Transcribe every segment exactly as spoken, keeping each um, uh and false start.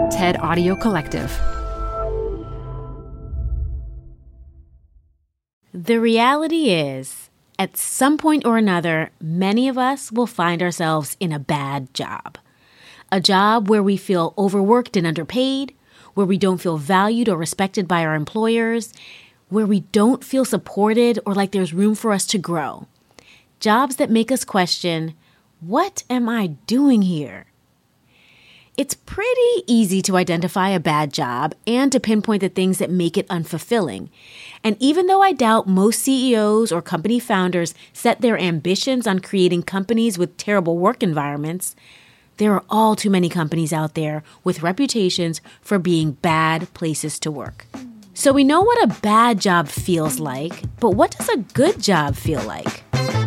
TED Audio Collective. The reality is, at some point or another, many of us will find ourselves in a bad job. A job where we feel overworked and underpaid, where we don't feel valued or respected by our employers, where we don't feel supported or like there's room for us to grow. Jobs that make us question, what am I doing here? It's pretty easy to identify a bad job and to pinpoint the things that make it unfulfilling. And even though I doubt most C E Os or company founders set their ambitions on creating companies with terrible work environments, there are all too many companies out there with reputations for being bad places to work. So we know what a bad job feels like, but what does a good job feel like?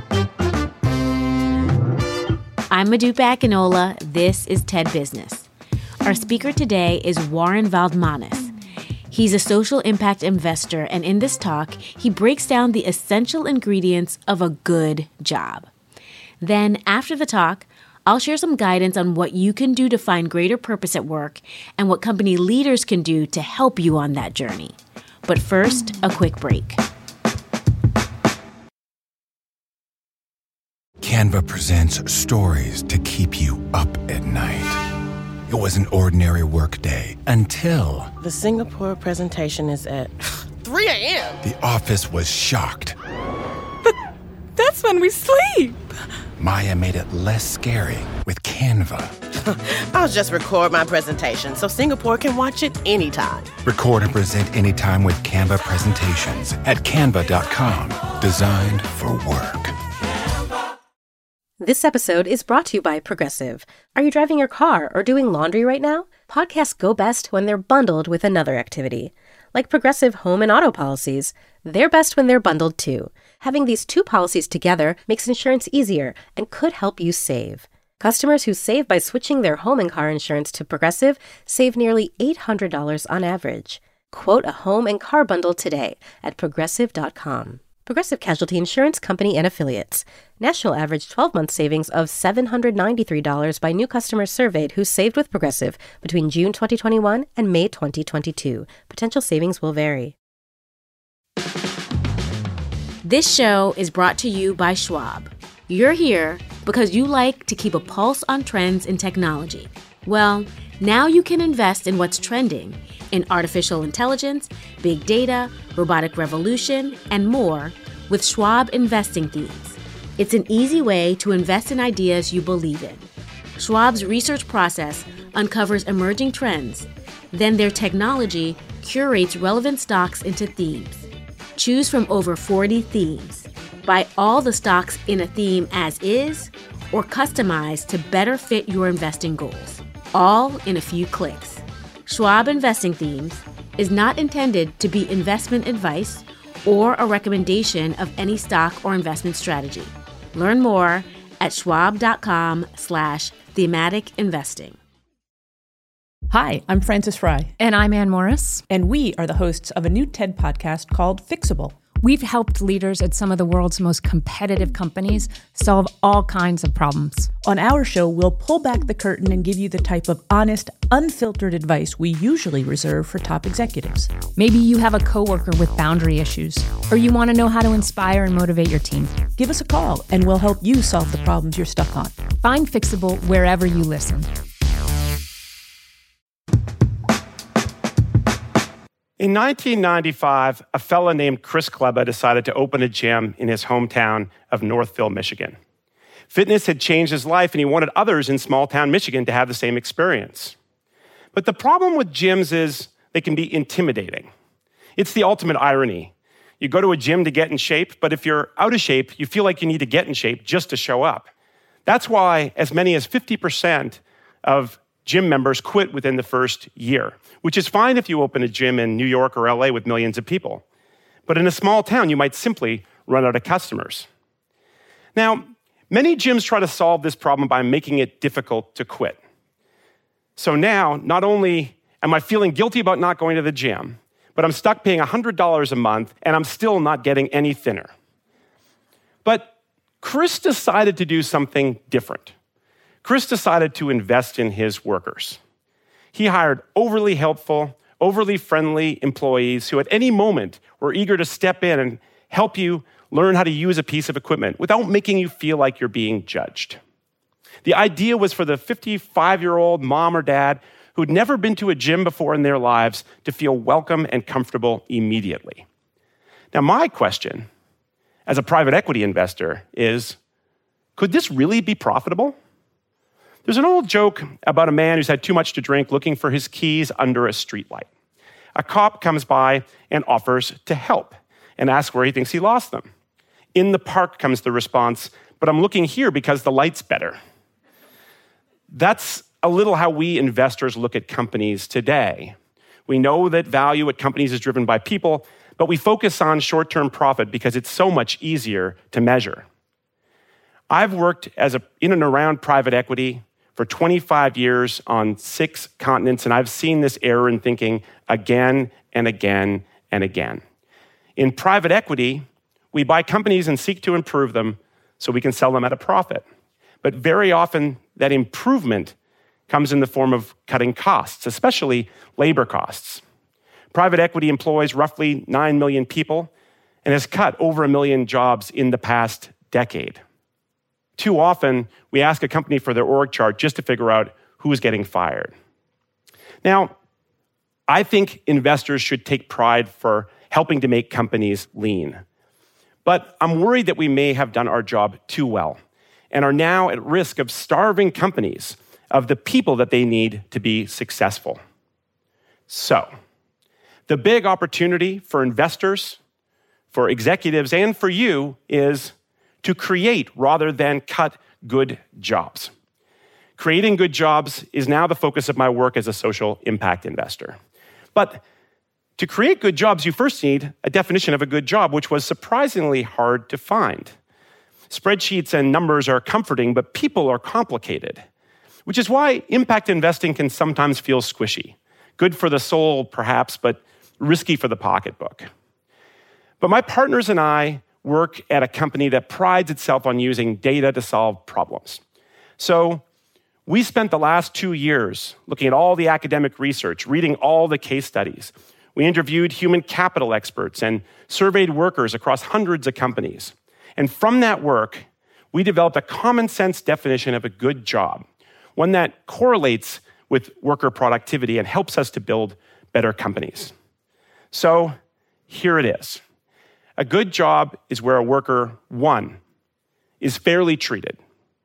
I'm Modupe Akinola. This is TED Business. Our speaker today is Warren Valdmanis. He's a social impact investor, and in this talk, he breaks down the essential ingredients of a good job. Then, after the talk, I'll share some guidance on what you can do to find greater purpose at work and what company leaders can do to help you on that journey. But first, a quick break. Canva presents stories to keep you up at night. It was an ordinary workday until... The Singapore presentation is at three a.m. The office was shocked. But that's when we sleep. Maya made it less scary with Canva. I'll just record my presentation so Singapore can watch it anytime. Record and present anytime with Canva presentations at canva dot com. Designed for work. This episode is brought to you by Progressive. Are you driving your car or doing laundry right now? Podcasts go best when they're bundled with another activity. Like Progressive home and auto policies, they're best when they're bundled too. Having these two policies together makes insurance easier and could help you save. Customers who save by switching their home and car insurance to Progressive save nearly eight hundred dollars on average. Quote a home and car bundle today at progressive dot com. Progressive Casualty Insurance Company and Affiliates. National average twelve-month savings of seven hundred ninety-three dollars by new customers surveyed who saved with Progressive between June twenty twenty-one and May twenty twenty-two. Potential savings will vary. This show is brought to you by Schwab. You're here because you like to keep a pulse on trends in technology. Well, now you can invest in what's trending in artificial intelligence, big data, robotic revolution, and more with Schwab Investing Themes. It's an easy way to invest in ideas you believe in. Schwab's research process uncovers emerging trends. Then their technology curates relevant stocks into themes. Choose from over forty themes. Buy all the stocks in a theme as is or customize to better fit your investing goals. All in a few clicks. Schwab Investing Themes is not intended to be investment advice or a recommendation of any stock or investment strategy. Learn more at schwab.com slash thematic investing. Hi, I'm Frances Fry. And I'm Ann Morris. And we are the hosts of a new TED podcast called Fixable. We've helped leaders at some of the world's most competitive companies solve all kinds of problems. On our show, we'll pull back the curtain and give you the type of honest, unfiltered advice we usually reserve for top executives. Maybe you have a coworker with boundary issues, or you want to know how to inspire and motivate your team. Give us a call, and we'll help you solve the problems you're stuck on. Find Fixable wherever you listen. In nineteen ninety-five, a fella named Chris Kleba decided to open a gym in his hometown of Northville, Michigan. Fitness had changed his life, and he wanted others in small-town Michigan to have the same experience. But the problem with gyms is they can be intimidating. It's the ultimate irony. You go to a gym to get in shape, but if you're out of shape, you feel like you need to get in shape just to show up. That's why as many as fifty percent of gym members quit within the first year, which is fine if you open a gym in New York or L A with millions of people. But in a small town, you might simply run out of customers. Now, many gyms try to solve this problem by making it difficult to quit. So now, not only am I feeling guilty about not going to the gym, but I'm stuck paying one hundred dollars a month, and I'm still not getting any thinner. But Chris decided to do something different. Chris decided to invest in his workers. He hired overly helpful, overly friendly employees who at any moment were eager to step in and help you learn how to use a piece of equipment without making you feel like you're being judged. The idea was for the fifty-five-year-old mom or dad who'd never been to a gym before in their lives to feel welcome and comfortable immediately. Now, my question as a private equity investor is, could this really be profitable? There's an old joke about a man who's had too much to drink looking for his keys under a streetlight. A cop comes by and offers to help and asks where he thinks he lost them. In the park comes the response, but I'm looking here because the light's better. That's a little how we investors look at companies today. We know that value at companies is driven by people, but we focus on short-term profit because it's so much easier to measure. I've worked as a, in and around private equity for twenty-five years on six continents, and I've seen this error in thinking again and again and again. In private equity, we buy companies and seek to improve them so we can sell them at a profit. But very often, that improvement comes in the form of cutting costs, especially labor costs. Private equity employs roughly nine million people and has cut over a million jobs in the past decade. Too often, we ask a company for their org chart just to figure out who's getting fired. Now, I think investors should take pride for helping to make companies lean. But I'm worried that we may have done our job too well and are now at risk of starving companies of the people that they need to be successful. So, the big opportunity for investors, for executives, and for you is to create rather than cut good jobs. Creating good jobs is now the focus of my work as a social impact investor. But to create good jobs, you first need a definition of a good job, which was surprisingly hard to find. Spreadsheets and numbers are comforting, but people are complicated, which is why impact investing can sometimes feel squishy. Good for the soul, perhaps, but risky for the pocketbook. But my partners and I work at a company that prides itself on using data to solve problems. So we spent the last two years looking at all the academic research, reading all the case studies. We interviewed human capital experts and surveyed workers across hundreds of companies. And from that work, we developed a common sense definition of a good job, one that correlates with worker productivity and helps us to build better companies. So here it is. A good job is where a worker, one, is fairly treated,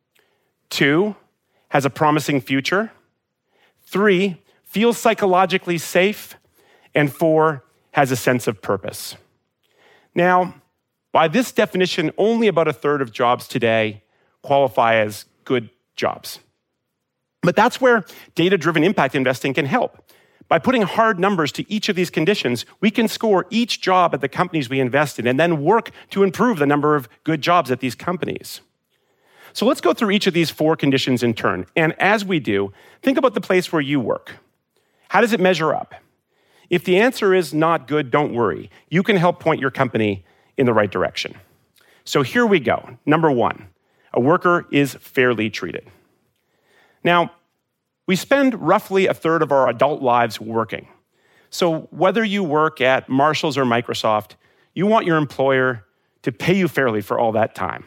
two, has a promising future, three, feels psychologically safe, and four, has a sense of purpose. Now, by this definition, only about a third of jobs today qualify as good jobs. But that's where data-driven impact investing can help. By putting hard numbers to each of these conditions, we can score each job at the companies we invest in and then work to improve the number of good jobs at these companies. So let's go through each of these four conditions in turn. And as we do, think about the place where you work. How does it measure up? If the answer is not good, don't worry. You can help point your company in the right direction. So here we go. Number one, a worker is fairly treated. Now, we spend roughly a third of our adult lives working. So whether you work at Marshalls or Microsoft, you want your employer to pay you fairly for all that time.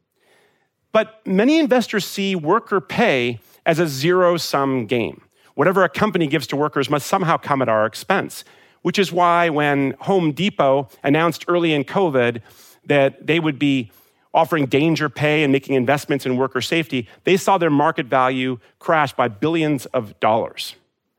But many investors see worker pay as a zero-sum game. Whatever a company gives to workers must somehow come at our expense, which is why when Home Depot announced early in COVID that they would be offering danger pay and making investments in worker safety, they saw their market value crash by billions of dollars.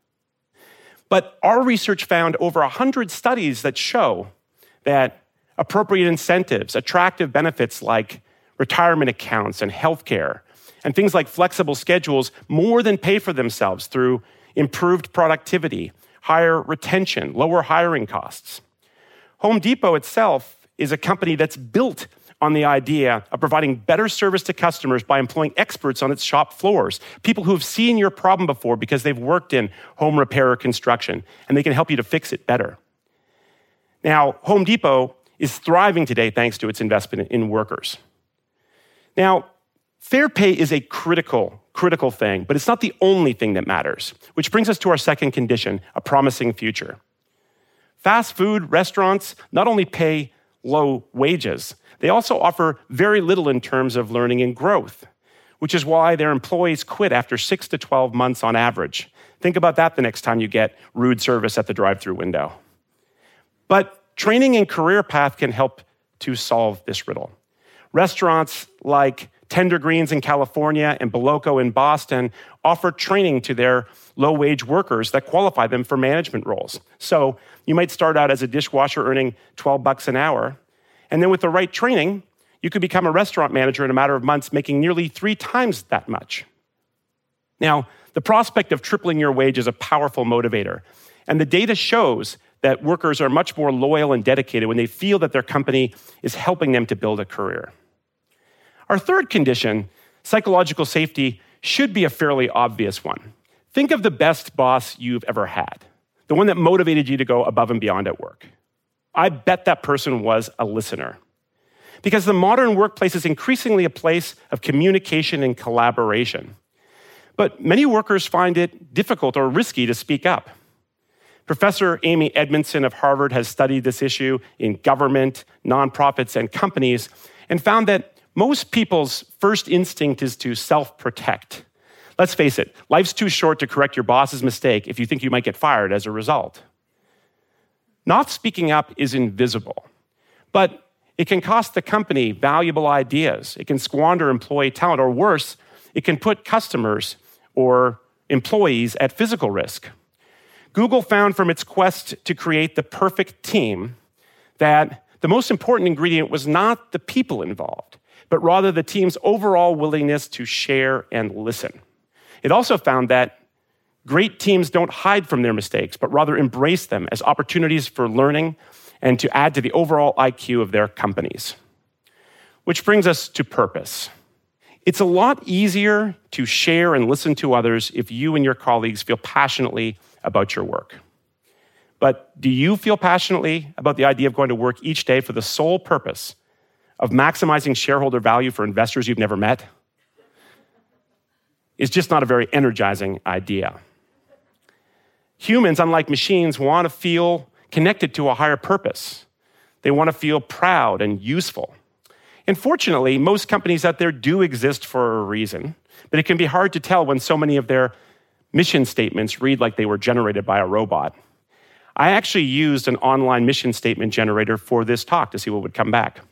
But our research found over one hundred studies that show that appropriate incentives, attractive benefits like retirement accounts and healthcare, and things like flexible schedules more than pay for themselves through improved productivity, higher retention, lower hiring costs. Home Depot itself is a company that's built on the idea of providing better service to customers by employing experts on its shop floors, people who have seen your problem before because they've worked in home repair or construction, and they can help you to fix it better. Now, Home Depot is thriving today thanks to its investment in workers. Now, Fair pay is a critical, critical thing, but it's not the only thing that matters, which brings us to our second condition, a promising future. Fast food restaurants not only pay low wages, they also offer very little in terms of learning and growth, which is why their employees quit after six to twelve months on average. Think about that the next time you get rude service at the drive-through window. But training and career path can help to solve this riddle. Restaurants like Tender Greens in California and Boloco in Boston offer training to their low-wage workers that qualify them for management roles. So you might start out as a dishwasher earning twelve bucks an hour, and then with the right training, you could become a restaurant manager in a matter of months, making nearly three times that much. Now, the prospect of tripling your wage is a powerful motivator, and the data shows that workers are much more loyal and dedicated when they feel that their company is helping them to build a career. Our third condition, psychological safety, should be a fairly obvious one. Think of the best boss you've ever had, the one that motivated you to go above and beyond at work. I bet that person was a listener. Because the modern workplace is increasingly a place of communication and collaboration. But many workers find it difficult or risky to speak up. Professor Amy Edmondson of Harvard has studied this issue in government, nonprofits, and companies, and found that most people's first instinct is to self-protect. Let's face it, life's too short to correct your boss's mistake if you think you might get fired as a result. Not speaking up is invisible, but it can cost the company valuable ideas. It can squander employee talent, or worse, it can put customers or employees at physical risk. Google found from its quest to create the perfect team that the most important ingredient was not the people involved, but rather the team's overall willingness to share and listen. It also found that great teams don't hide from their mistakes, but rather embrace them as opportunities for learning and to add to the overall I Q of their companies. Which brings us to purpose. It's a lot easier to share and listen to others if you and your colleagues feel passionately about your work. But do you feel passionately about the idea of going to work each day for the sole purpose of maximizing shareholder value for investors you've never met? It's just not a very energizing idea. Humans, unlike machines, want to feel connected to a higher purpose. They want to feel proud and useful. And fortunately, most companies out there do exist for a reason, but it can be hard to tell when so many of their mission statements read like they were generated by a robot. I actually used an online mission statement generator for this talk to see what would come back.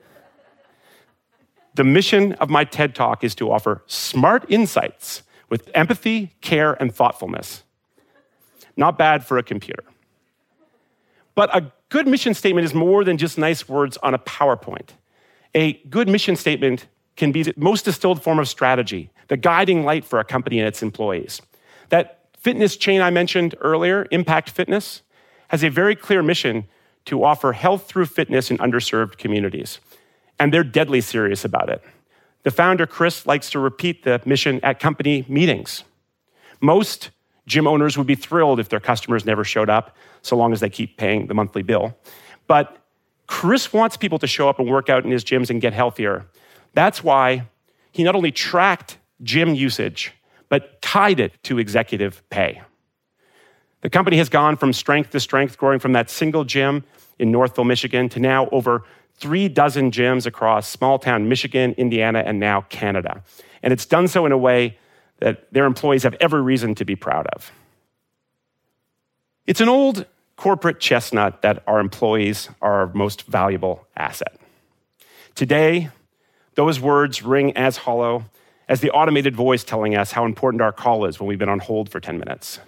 The mission of my TED Talk is to offer smart insights with empathy, care, and thoughtfulness. Not bad for a computer. But a good mission statement is more than just nice words on a PowerPoint. A good mission statement can be the most distilled form of strategy, the guiding light for a company and its employees. That fitness chain I mentioned earlier, Impact Fitness, has a very clear mission to offer health through fitness in underserved communities. And they're deadly serious about it. The founder, Chris, likes to repeat the mission at company meetings. Most gym owners would be thrilled if their customers never showed up, so long as they keep paying the monthly bill. But Chris wants people to show up and work out in his gyms and get healthier. That's why he not only tracked gym usage, but tied it to executive pay. The company has gone from strength to strength, growing from that single gym in Northville, Michigan, to now over three dozen gyms across small-town Michigan, Indiana, and now Canada. And it's done so in a way that their employees have every reason to be proud of. It's an old corporate chestnut that our employees are our most valuable asset. Today, those words ring as hollow as the automated voice telling us how important our call is when we've been on hold for ten minutes.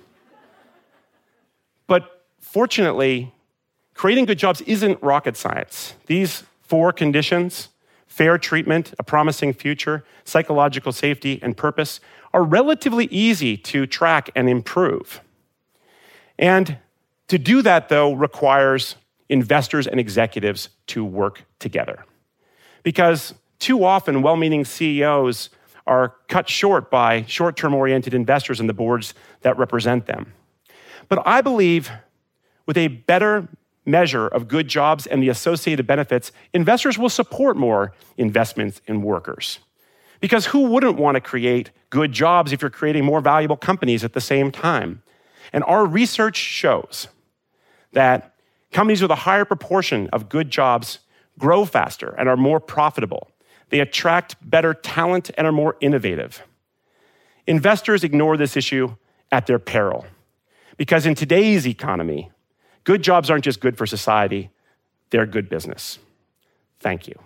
But fortunately, creating good jobs isn't rocket science. These four conditions, fair treatment, a promising future, psychological safety, and purpose, are relatively easy to track and improve. And to do that, though, requires investors and executives to work together. Because too often, well-meaning C E Os are cut short by short-term oriented investors and the boards that represent them. But I believe with a better measure of good jobs and the associated benefits, investors will support more investments in workers. Because who wouldn't want to create good jobs if you're creating more valuable companies at the same time? And our research shows that companies with a higher proportion of good jobs grow faster and are more profitable. They attract better talent and are more innovative. Investors ignore this issue at their peril. Because in today's economy, good jobs aren't just good for society, they're good business. Thank you.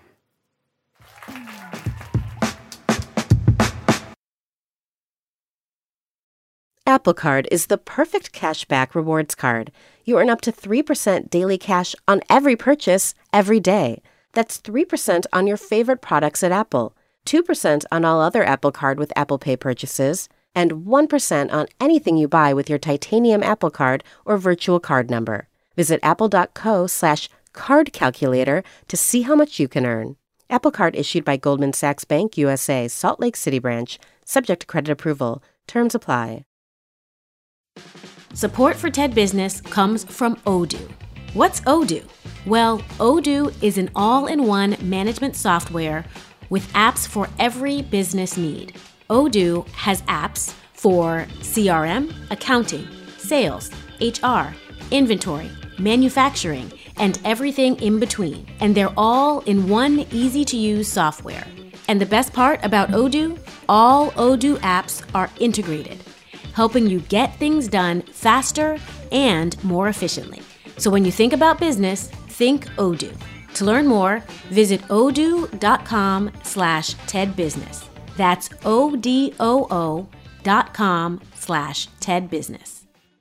Apple Card is the perfect cashback rewards card. You earn up to three percent daily cash on every purchase, every day. That's three percent on your favorite products at Apple, two percent on all other Apple Card with Apple Pay purchases, and one percent on anything you buy with your titanium Apple Card or virtual card number. Visit apple.co slash card calculator to see how much you can earn. Apple Card issued by Goldman Sachs Bank U S A, Salt Lake City branch, subject to credit approval. Terms apply. Support for TED Business comes from Odoo. What's Odoo? Well, Odoo is an all-in-one management software with apps for every business need. Odoo has apps for C R M, accounting, sales, H R, inventory, manufacturing, and everything in between. And they're all in one easy-to-use software. And the best part about Odoo? All Odoo apps are integrated, helping you get things done faster and more efficiently. So when you think about business, think Odoo. To learn more, visit odoo.com slash TEDBusiness. That's O-D-O-O dot com slash TEDBusiness.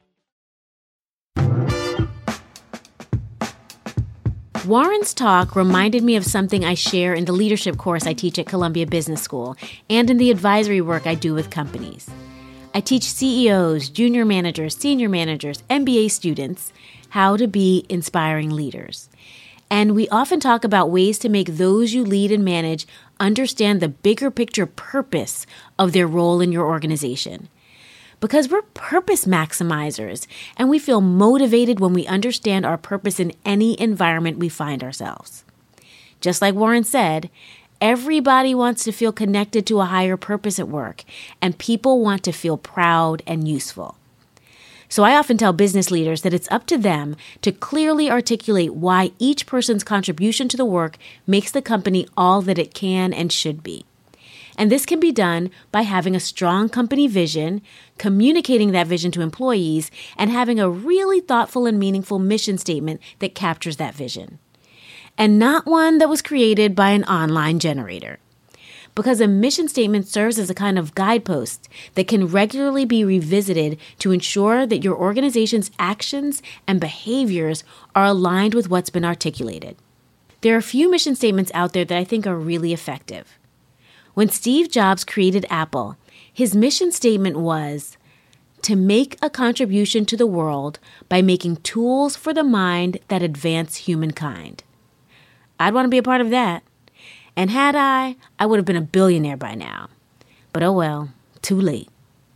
Warren's talk reminded me of something I share in the leadership course I teach at Columbia Business School and in the advisory work I do with companies. I teach C E Os, junior managers, senior managers, M B A students how to be inspiring leaders. And we often talk about ways to make those you lead and manage understand the bigger picture purpose of their role in your organization. Because we're purpose maximizers, and we feel motivated when we understand our purpose in any environment we find ourselves. Just like Warren said, everybody wants to feel connected to a higher purpose at work, and people want to feel proud and useful. So I often tell business leaders that it's up to them to clearly articulate why each person's contribution to the work makes the company all that it can and should be. And this can be done by having a strong company vision, communicating that vision to employees, and having a really thoughtful and meaningful mission statement that captures that vision. And not one that was created by an online generator. Because a mission statement serves as a kind of guidepost that can regularly be revisited to ensure that your organization's actions and behaviors are aligned with what's been articulated. There are a few mission statements out there that I think are really effective. When Steve Jobs created Apple, his mission statement was to make a contribution to the world by making tools for the mind that advance humankind. I'd want to be a part of that. And had I, I would have been a billionaire by now. But oh well, too late.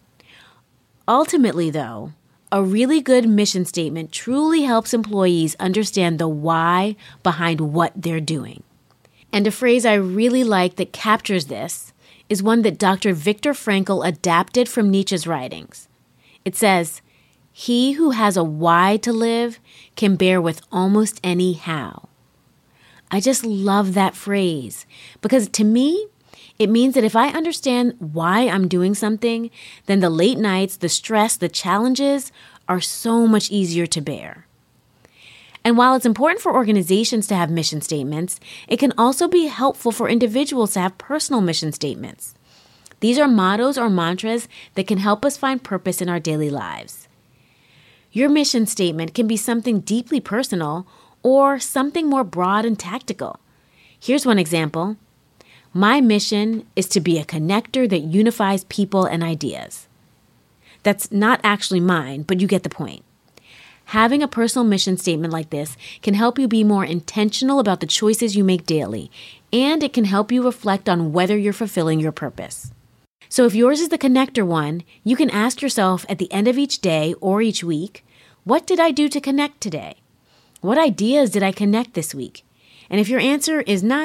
Ultimately, though, a really good mission statement truly helps employees understand the why behind what they're doing. And a phrase I really like that captures this is one that Doctor Viktor Frankl adapted from Nietzsche's writings. It says, "He who has a why to live can bear with almost any how." I just love that phrase because to me, it means that if I understand why I'm doing something, then the late nights, the stress, the challenges are so much easier to bear. And while it's important for organizations to have mission statements, it can also be helpful for individuals to have personal mission statements. These are mottos or mantras that can help us find purpose in our daily lives. Your mission statement can be something deeply personal or something more broad and tactical. Here's one example. My mission is to be a connector that unifies people and ideas. That's not actually mine, but you get the point. Having a personal mission statement like this can help you be more intentional about the choices you make daily, and it can help you reflect on whether you're fulfilling your purpose. So if yours is the connector one, you can ask yourself at the end of each day or each week, what did I do to connect today? What ideas did I connect this week? And if your answer is none,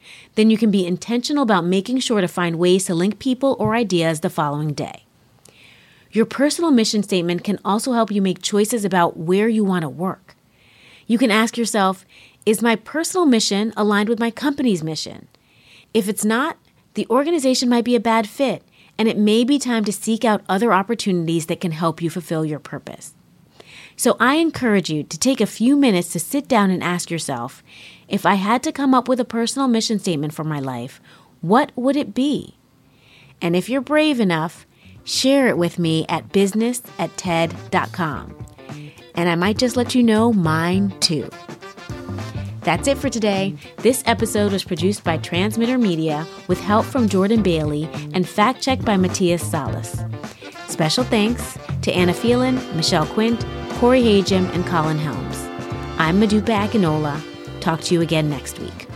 then you can be intentional about making sure to find ways to link people or ideas the following day. Your personal mission statement can also help you make choices about where you want to work. You can ask yourself, is my personal mission aligned with my company's mission? If it's not, the organization might be a bad fit, and it may be time to seek out other opportunities that can help you fulfill your purpose. So I encourage you to take a few minutes to sit down and ask yourself, if I had to come up with a personal mission statement for my life, what would it be? And if you're brave enough, share it with me at business at ted dot com. And I might just let you know mine too. That's it for today. This episode was produced by Transmitter Media with help from Jordan Bailey and fact-checked by Matthias Salas. Special thanks to Anna Phelan, Michelle Quint, Corey Hagem, and Colin Helms. I'm Modupe Akinola. Talk to you again next week.